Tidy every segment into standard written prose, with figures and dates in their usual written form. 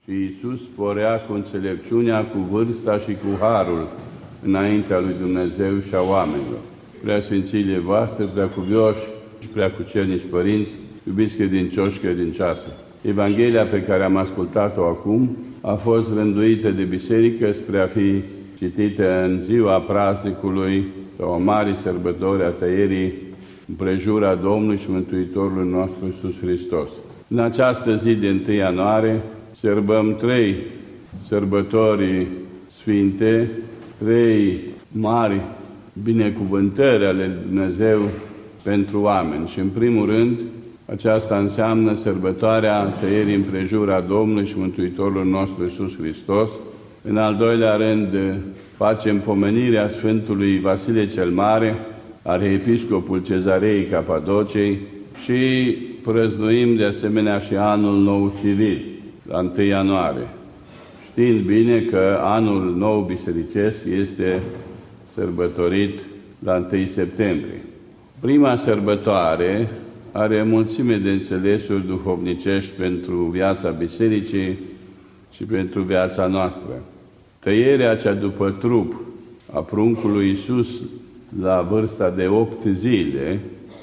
Și Iisus sporea cu înțelepciunea, cu vârsta și cu harul înaintea lui Dumnezeu și a oamenilor. Preasfințiile voastre, preacuvioși și preacucernici părinți, iubiți credincioși credincioase, Evanghelia pe care am ascultat-o acum a fost rânduită de biserică spre a fi citită în ziua praznicului sau a marii sărbători a tăierii împrejura Domnului și Mântuitorului nostru Iisus Hristos. În această zi de 1 ianuarie sărbăm 3 sărbători sfinte, 3 mari binecuvântări ale Dumnezeu pentru oameni. Și în primul rând, aceasta înseamnă sărbătoarea tăierii împrejura Domnului și Mântuitorului nostru Iisus Hristos. În al doilea rând, facem pomenirea Sfântului Vasile cel Mare, arhiepiscopul Cezarei Capadociei, și prăznuim de asemenea și anul nou civil, la 1 ianuarie, știind bine că anul nou bisericesc este sărbătorit la 1 septembrie. Prima sărbătoare are mulțime de înțelesuri duhovnicești pentru viața bisericii și pentru viața noastră. Tăierea cea după trup a pruncului Iisus la vârsta de 8 zile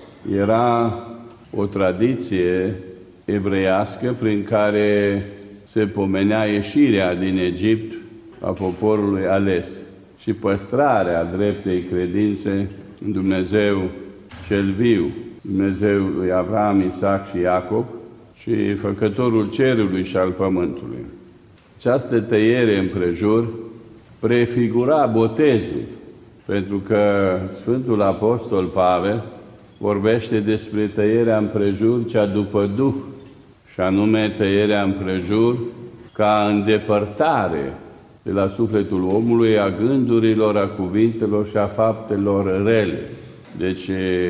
era o tradiție evreiască prin care se pomenea ieșirea din Egipt a poporului ales și păstrarea dreptei credințe în Dumnezeu cel viu, Dumnezeu lui Avram, Isaac și Iacob și Făcătorul cerului și al pământului. Această tăiere împrejur prefigura botezul, pentru că Sfântul Apostol Pavel vorbește despre tăierea împrejur cea după Duh, și anume tăierea împrejur ca îndepărtare de la sufletul omului a gândurilor, a cuvintelor și a faptelor rele. Deci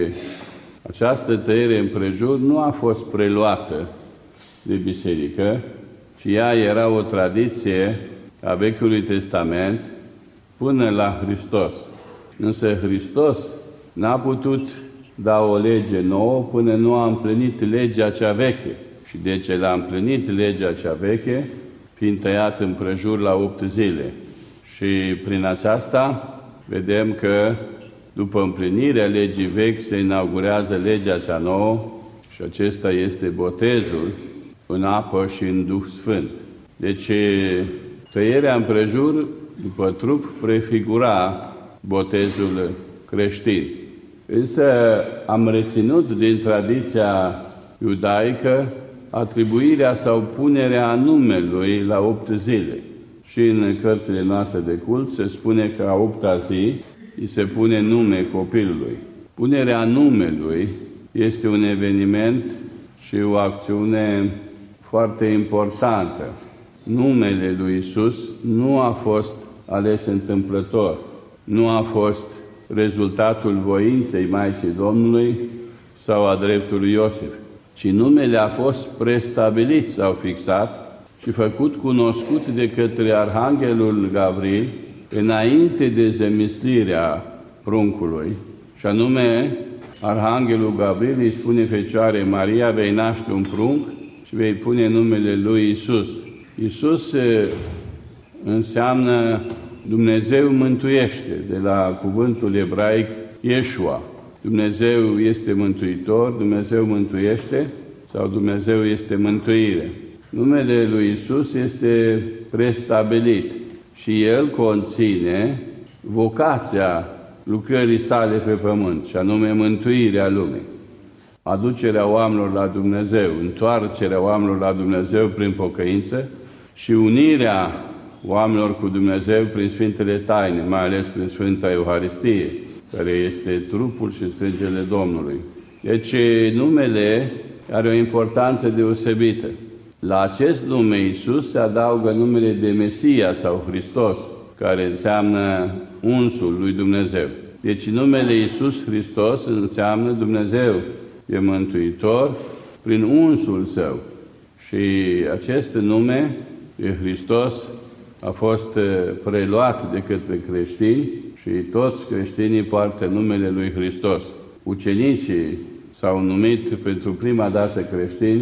această tăiere împrejur nu a fost preluată de biserică, ci ea era o tradiție a Vechiului Testament până la Hristos. Însă Hristos n-a putut da o lege nouă până nu a împlinit legea cea veche. Și de ce l-a împlinit legea cea veche, fiind tăiat împrejur la 8 zile. Și prin aceasta vedem că după împlinirea legii vechi se inaugurează legea cea nouă și acesta este botezul în apă și în Duh Sfânt. Deci tăierea împrejur după trup prefigura botezul creștin. Însă am reținut din tradiția iudaică atribuirea sau punerea numelui la 8 zile. Și în cărțile noastre de cult se spune că a 8-a zi îi se pune nume copilului. Punerea numelui este un eveniment și o acțiune foarte importantă. Numele lui Iisus nu a fost ales întâmplător, nu a fost rezultatul voinței Maicii Domnului sau a dreptului Iosif, ci numele a fost prestabilit sau fixat și făcut cunoscut de către Arhanghelul Gavril înainte de zemislirea pruncului. Și anume, Arhanghelul Gavril îi spune Fecioarei Maria: vei naște un prunc și vei pune numele lui Iisus. Iisus înseamnă Dumnezeu mântuiește, de la cuvântul ebraic Yeshua. Dumnezeu este mântuitor, Dumnezeu mântuiește sau Dumnezeu este mântuire. Numele lui Iisus este prestabilit și El conține vocația lucrării sale pe pământ, și anume mântuirea lumii, aducerea oamenilor la Dumnezeu, întoarcerea oamenilor la Dumnezeu prin pocăință și unirea oamenilor cu Dumnezeu prin Sfintele Taine, mai ales prin Sfânta Euharistie, care este trupul și sângele Domnului. Deci numele are o importanță deosebită. La acest nume Iisus se adaugă numele de Mesia sau Hristos, care înseamnă unsul lui Dumnezeu. Deci numele Iisus Hristos înseamnă Dumnezeu e mântuitor prin unsul Său. Și acest nume de Hristos a fost preluat de către creștini și toți creștinii poartă numele lui Hristos. Ucenicii s-au numit pentru prima dată creștini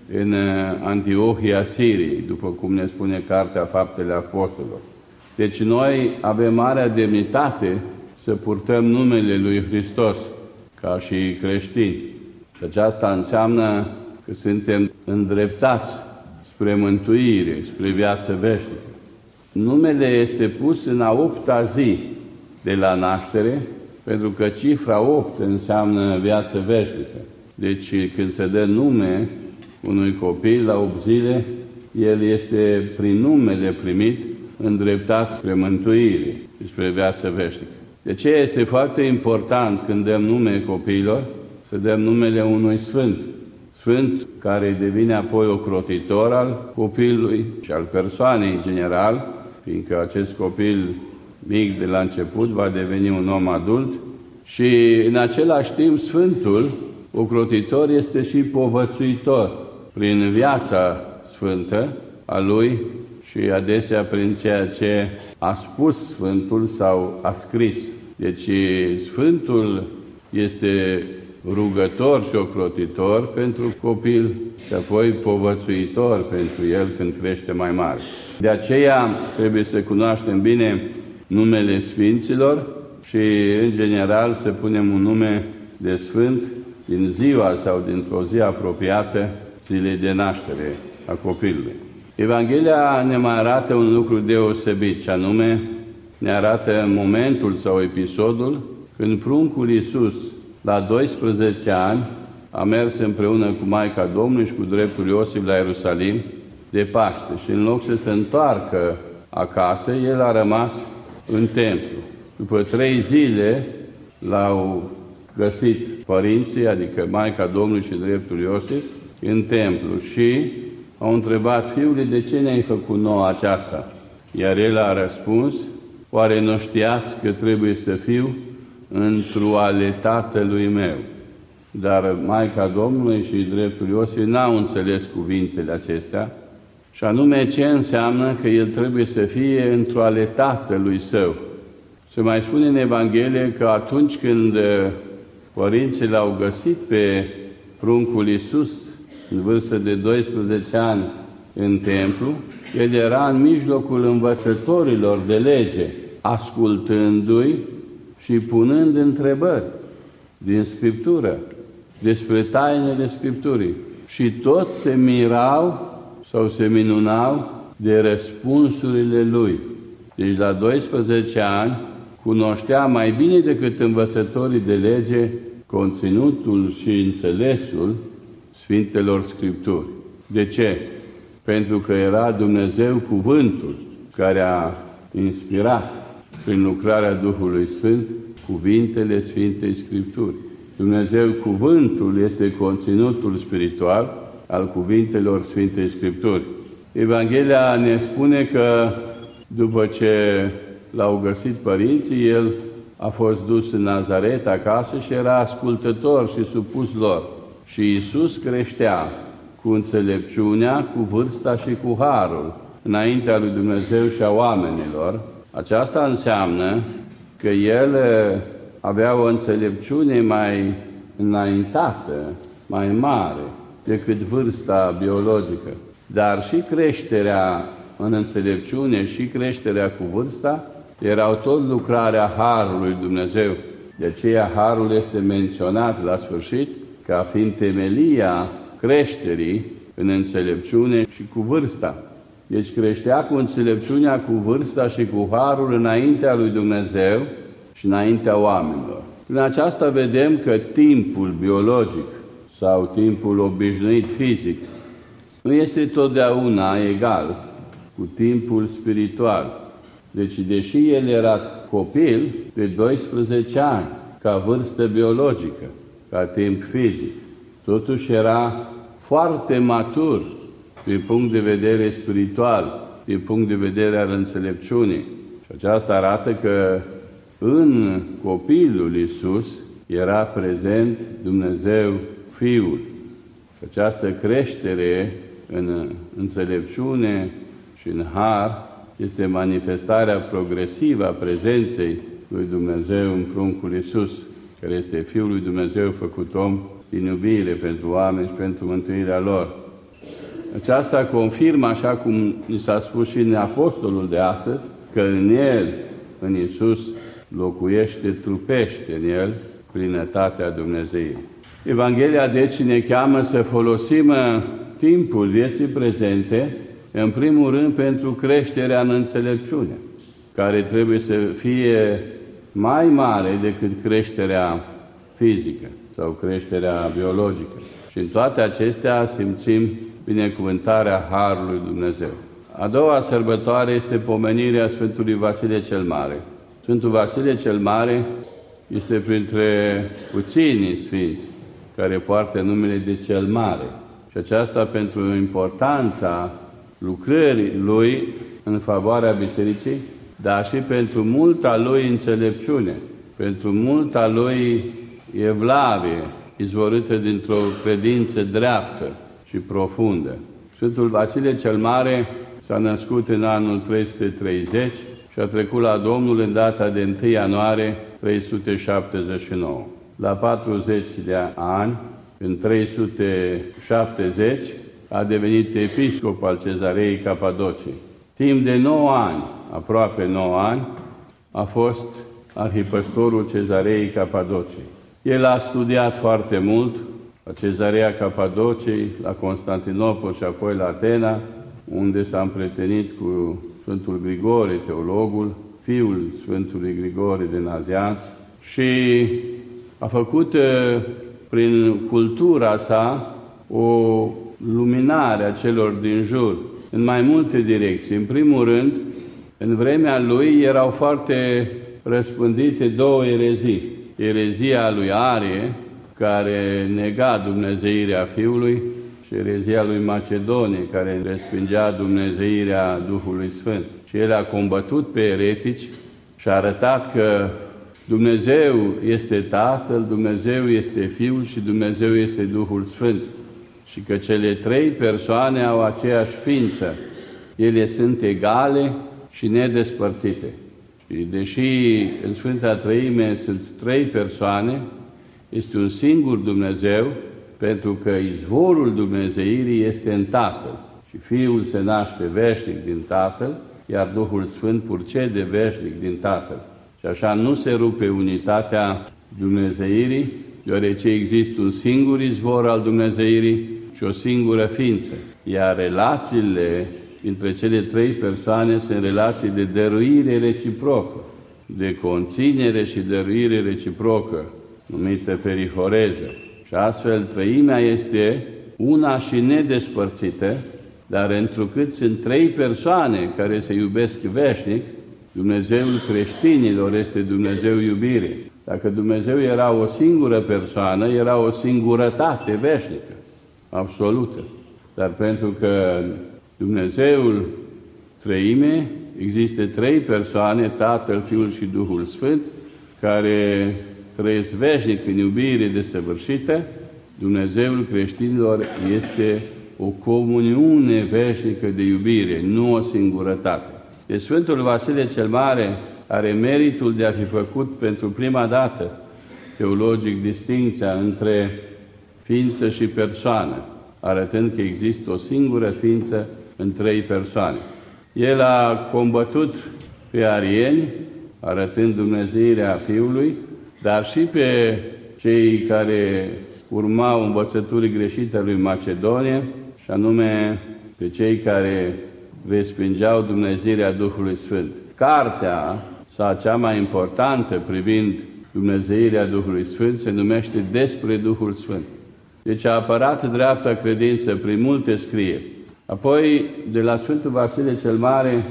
în Antiohia Siriei, după cum ne spune Cartea Faptele Apostolilor. Deci noi avem marea demnitate să purtăm numele lui Hristos ca și creștini. Și aceasta înseamnă că suntem îndreptați spre mântuire, spre viață veșnică. Numele este pus în a 8-a zi de la naștere, pentru că cifra 8 înseamnă viață veșnică. Deci când se dă nume unui copil la 8 zile, el este prin numele primit îndreptat spre mântuire și spre viață veșnică. De ce este foarte important când dăm nume copiilor să dăm numele unui sfânt? Sfânt care devine apoi ocrotitor al copilului și al persoanei în general, fiindcă acest copil mic de la început va deveni un om adult și în același timp Sfântul ocrotitor este și povățuitor prin viața sfântă a lui și adesea prin ceea ce a spus Sfântul sau a scris. Deci Sfântul este rugător și ocrotitor pentru copil și apoi povățuitor pentru el când crește mai mare. De aceea trebuie să cunoaștem bine numele Sfinților și, în general, să punem un nume de Sfânt din ziua sau dintr-o zi apropiată zilei de naștere a copilului. Evanghelia ne mai arată un lucru deosebit, și anume ne arată momentul sau episodul când pruncul Iisus, la 12 ani, a mers împreună cu Maica Domnului și cu dreptul Iosif la Ierusalim de Paște și în loc să se întoarcă acasă, el a rămas în templu. După 3 zile l-au găsit părinții, adică Maica Domnului și dreptul Iosif, în templu și au întrebat: Fiule, de ce ne-ai făcut nouă aceasta? Iar el a răspuns: oare nu știați că trebuie să fiu într-o ale tatălui meu? Dar Maica Domnului și dreptul Iosif n-au înțeles cuvintele acestea, și anume ce înseamnă că el trebuie să fie într-o ale tatălui său. Se mai spune în Evanghelie că atunci când părinții l-au găsit pe pruncul Iisus în vârstă de 12 ani în templu, el era în mijlocul învățătorilor de lege, ascultându-i și punând întrebări din Scriptură despre tainele Scripturii. Și toți se mirau sau se minunau de răspunsurile lui. Deci la 12 ani cunoștea mai bine decât învățătorii de lege conținutul și înțelesul Sfintelor Scripturi. De ce? Pentru că era Dumnezeu Cuvântul care a inspirat prin lucrarea Duhului Sfânt cuvintele Sfintei Scripturi. Dumnezeu Cuvântul este conținutul spiritual al cuvintelor Sfintei Scripturi. Evanghelia ne spune că după ce l-au găsit părinții, el a fost dus în Nazaret acasă și era ascultător și supus lor. Și Iisus creștea cu înțelepciunea, cu vârsta și cu harul înaintea lui Dumnezeu și a oamenilor. Aceasta înseamnă că el avea o înțelepciune mai înaintată, mai mare decât vârsta biologică. Dar și creșterea în înțelepciune și creșterea cu vârsta erau tot lucrarea harului Dumnezeu. De aceea harul este menționat la sfârșit ca fiind temelia creșterii în înțelepciune și cu vârsta. Deci creștea cu înțelepciunea, cu vârsta și cu harul înaintea lui Dumnezeu și înaintea oamenilor. Prin aceasta vedem că timpul biologic sau timpul obișnuit fizic nu este totdeauna egal cu timpul spiritual. Deci, deși el era copil de 12 ani, ca vârstă biologică, ca timp fizic, totuși era foarte matur din punct de vedere spiritual, din punct de vedere al înțelepciunii. Și aceasta arată că în copilul Iisus era prezent Dumnezeu Fiul. Și această creștere în înțelepciune și în har este manifestarea progresivă a prezenței lui Dumnezeu în pruncul Iisus, care este Fiul lui Dumnezeu făcut om din iubire pentru oameni și pentru mântuirea lor. aceasta confirmă, așa cum ni s-a spus și în Apostolul de astăzi, că în El, în Iisus, locuiește, trupește în El plinătatea Dumnezeirii. Evanghelia deci ne cheamă să folosim timpul vieții prezente, în primul rând pentru creșterea în înțelepciune, care trebuie să fie mai mare decât creșterea fizică sau creșterea biologică. Și în toate acestea simțim binecuvântarea Harului Dumnezeu. A doua sărbătoare este pomenirea Sfântului Vasile cel Mare. Sfântul Vasile cel Mare este printre puținii sfinți care poartă numele de cel Mare. Și aceasta pentru importanța lucrării lui în favoarea Bisericii, dar și pentru multa lui înțelepciune, pentru multa lui evlavie, izvorâtă dintr-o credință dreaptă și profundă. Sfântul Vasile cel Mare s-a născut în anul 330 și a trecut la Domnul în data de 1 ianuarie 379. La 40 de ani, în 370, a devenit episcop al Cezarei Capadociei. Timp de 9 ani, aproape 9 ani, a fost arhipăstorul Cezarei Capadociei. El a studiat foarte mult la Cezarea Capadociei, la Constantinopol și apoi la Atena, unde s-a împrietenit cu Sfântul Grigore, teologul, fiul Sfântului Grigore de Nazianz, și a făcut prin cultura sa o luminare a celor din jur, în mai multe direcții. În primul rând, în vremea lui erau foarte răspândite două erezii. Erezia lui Arie, care nega dumnezeirea Fiului, și erezia lui Macedonie, care respingea dumnezeirea Duhului Sfânt. Și el a combătut pe eretici și a arătat că Dumnezeu este Tatăl, Dumnezeu este Fiul și Dumnezeu este Duhul Sfânt. Și că cele trei persoane au aceeași ființă. Ele sunt egale și nedespărțite. Și deși în Sfânta Treime sunt trei persoane, este un singur Dumnezeu, pentru că izvorul dumnezeirii este în Tatăl. Și Fiul se naște veșnic din Tatăl, iar Duhul Sfânt purcede veșnic din Tatăl. Și așa nu se rupe unitatea dumnezeirii, deoarece există un singur izvor al dumnezeirii și o singură ființă. Iar relațiile între cele trei persoane sunt relații de dăruire reciprocă, de conținere și dăruire reciprocă, numită perihoreză. Și astfel Treimea este una și nedespărțită, dar întrucât sunt trei persoane care se iubesc veșnic, Dumnezeul creștinilor este Dumnezeu iubire. Dacă Dumnezeu era o singură persoană, era o singurătate veșnică, absolută. Dar pentru că Dumnezeul Treime, există trei persoane, Tatăl, Fiul și Duhul Sfânt, care trăiesc veșnic în iubire desăvârșită, Dumnezeul creștinilor este o comuniune veșnică de iubire, nu o singurătate. Deci Sfântul Vasile cel Mare are meritul de a fi făcut pentru prima dată teologic distincția între ființă și persoană, arătând că există o singură ființă în trei persoane. El a combătut pe arieni, arătând dumnezeirea Fiului, dar și pe cei care urmau învățăturii greșite a lui Macedonie, și anume pe cei care respingeau dumnezeirea Duhului Sfânt. Cartea sa cea mai importantă privind dumnezeirea Duhului Sfânt se numește Despre Duhul Sfânt. Deci a apărat dreapta credință prin multe scrieri. Apoi, de la Sfântul Vasile cel Mare,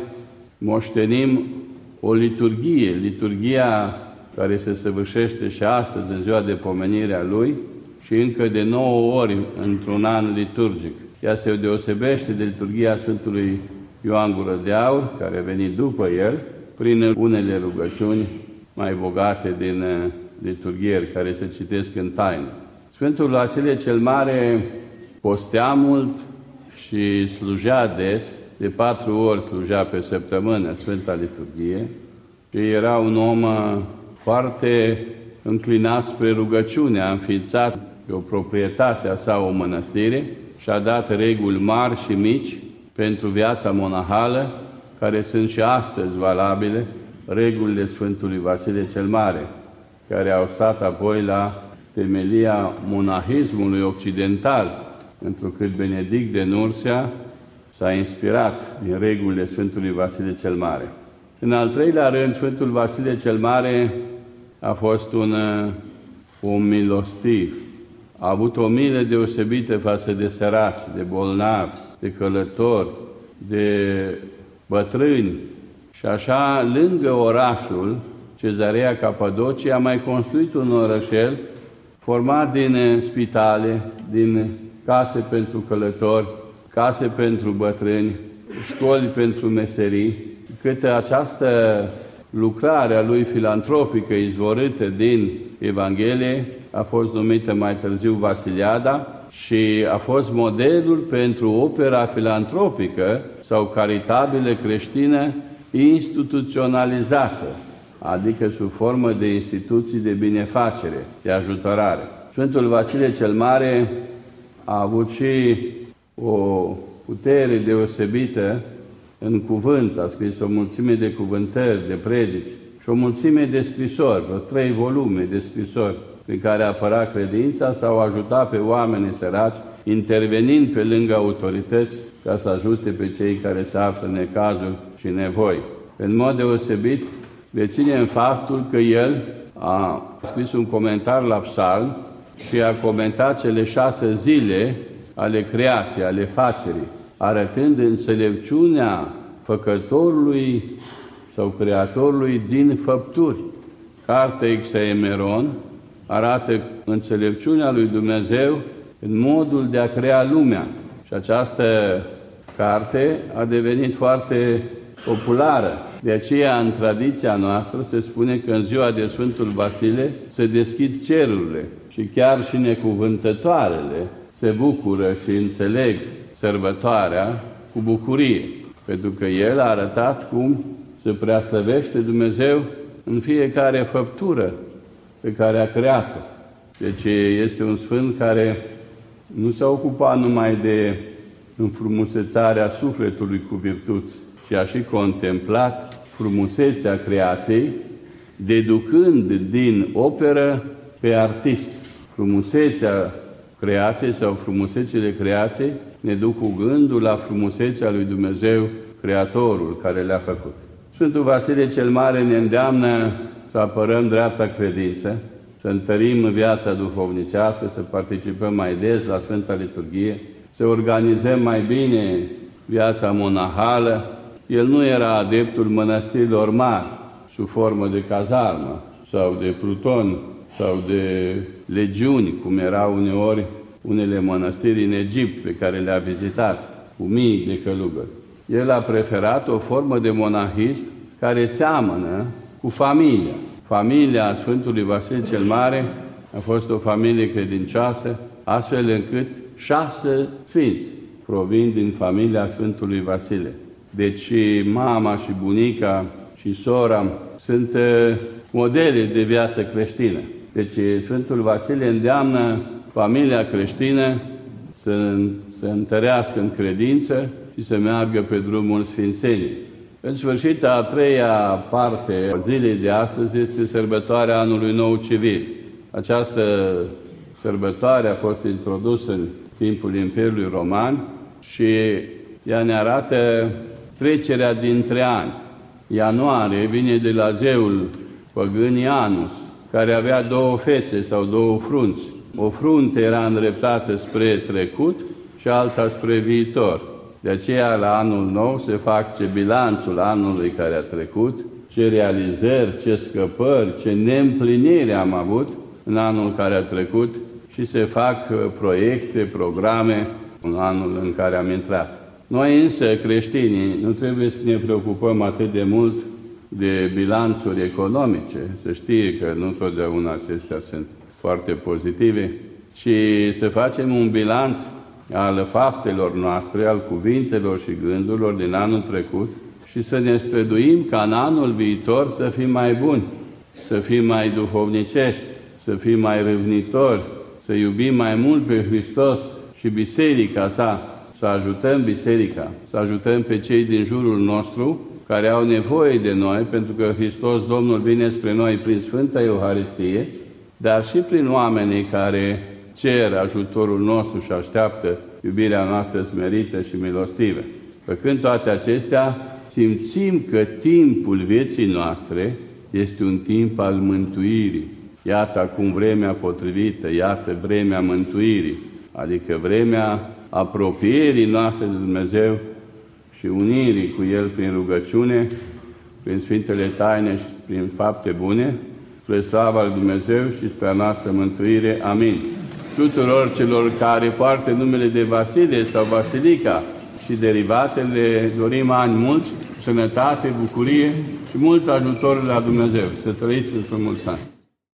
moștenim o liturghie, liturghia care se săvârșește și astăzi în ziua de pomenire a lui și încă de 9 ori într-un an liturgic. Ea se deosebește de liturghia Sfântului Ioan Gură de Aur, care a venit după el, prin unele rugăciuni mai bogate din liturghieri, care se citesc în taină. Sfântul Vasile cel Mare postea mult și slujea des, de 4 ori slujea pe săptămână Sfânta Liturghie, și era un om foarte înclinat spre rugăciune, a înființat pe o proprietate a sa o mănăstire și-a dat reguli mari și mici pentru viața monahală, care sunt și astăzi valabile, regulile Sfântului Vasile cel Mare, care au stat apoi la temelia monahismului occidental, întrucât Benedict de Nursia s-a inspirat din regulile Sfântului Vasile cel Mare. În al treilea rând, Sfântul Vasile cel Mare a fost un om milostiv. A avut o milă deosebită față de săraci, de bolnavi, de călători, de bătrâni. Și așa, lângă orașul Cezarea Capadocia, a mai construit un orășel format din spitale, din case pentru călători, case pentru bătrâni, școli pentru meserii, cât această lucrare a lui filantropică izvorâtă din Evanghelie a fost numită mai târziu Vasiliada și a fost modelul pentru opera filantropică sau caritabilă creștină instituționalizată, adică sub formă de instituții de binefacere, de ajutorare. Sfântul Vasile cel Mare a avut și o putere deosebită în cuvânt, a scris o mulțime de cuvântări, de predici și o mulțime de scrisori, 3 volume de scrisori prin care apăra credința sau ajuta pe oamenii săraci, intervenind pe lângă autorități ca să ajute pe cei care se află în necazuri și nevoi. În mod deosebit, reținem faptul că el a scris un comentar la Psalm și a comentat cele 6 zile ale creației, ale facerii, arătând înțelepciunea făcătorului sau creatorului din făpturi. Cartea Exaemeron arată înțelepciunea lui Dumnezeu în modul de a crea lumea. Și această carte a devenit foarte populară. De aceea, în tradiția noastră, se spune că în ziua de Sfântul Vasile se deschid cerurile și chiar și necuvântătoarele se bucură și înțeleg sărbătoarea cu bucurie, pentru că el a arătat cum se preaslăvește Dumnezeu în fiecare făptură pe care a creat-o. Deci este un sfânt care nu s-a ocupat numai de înfrumusețarea sufletului cu virtuți, ci a și contemplat frumusețea creației, deducând din operă pe artist. Frumusețea creației sau frumusețile creației ne duc cu gândul la frumusețea lui Dumnezeu, Creatorul, care le-a făcut. Sfântul Vasile cel Mare ne îndeamnă să apărăm dreapta credință, să întărim viața duhovnicească, să participăm mai des la Sfânta Liturghie, să organizăm mai bine viața monahală. El nu era adeptul mănăstirilor mari, sub formă de cazarmă, sau de pluton, sau de legiuni, cum erau uneori unele mănăstiri în Egipt, pe care le-a vizitat, cu mii de călugări. El a preferat o formă de monahism care seamănă cu familia. Familia Sfântului Vasile cel Mare a fost o familie credincioasă, astfel încât 6 sfinți provin din familia Sfântului Vasile. Deci mama și bunica și sora sunt modele de viață creștină. Deci Sfântul Vasile îndeamnă familia creștină să întărească în credință și să meargă pe drumul sfințeniei. În sfârșit, a 3-a parte a zilei de astăzi este sărbătoarea Anului Nou Civil. Această sărbătoare a fost introdusă în timpul Imperiului Roman și ea ne arată trecerea dintre ani. Ianuarie vine de la zeul păgân Janus, care avea 2 fețe sau 2 frunți. O frunte era îndreptată spre trecut și alta spre viitor. De aceea, la anul nou se face bilanțul anului care a trecut, ce realizări, ce scăpări, ce neîmpliniri am avut în anul care a trecut și se fac proiecte, programe în anul în care am intrat. Noi însă, creștinii, nu trebuie să ne preocupăm atât de mult de bilanțuri economice, să știe că nu totdeauna acestea sunt foarte pozitive, ci să facem un bilanț al faptelor noastre, al cuvintelor și gândurilor din anul trecut și să ne străduim ca în anul viitor să fim mai buni, să fim mai duhovnicești, să fim mai râvnitori, să iubim mai mult pe Hristos și biserica sa, să ajutăm biserica, să ajutăm pe cei din jurul nostru care au nevoie de noi, pentru că Hristos Domnul vine spre noi prin Sfânta Euharistie, dar și prin oamenii care cer ajutorul nostru și așteaptă iubirea noastră smerită și milostivă. Făcând toate acestea, simțim că timpul vieții noastre este un timp al mântuirii. Iată acum vremea potrivită, iată vremea mântuirii, adică vremea apropierii noastre de Dumnezeu și unirii cu El prin rugăciune, prin Sfintele Taine și prin fapte bune, spre slava lui Dumnezeu și spre a noastră mântuire. Amin. Tuturor celor care poartă numele de Vasile sau Vasilica și derivatele, dorim ani mulți, sănătate, bucurie și mult ajutor la Dumnezeu. Să trăiți într-un mulți ani.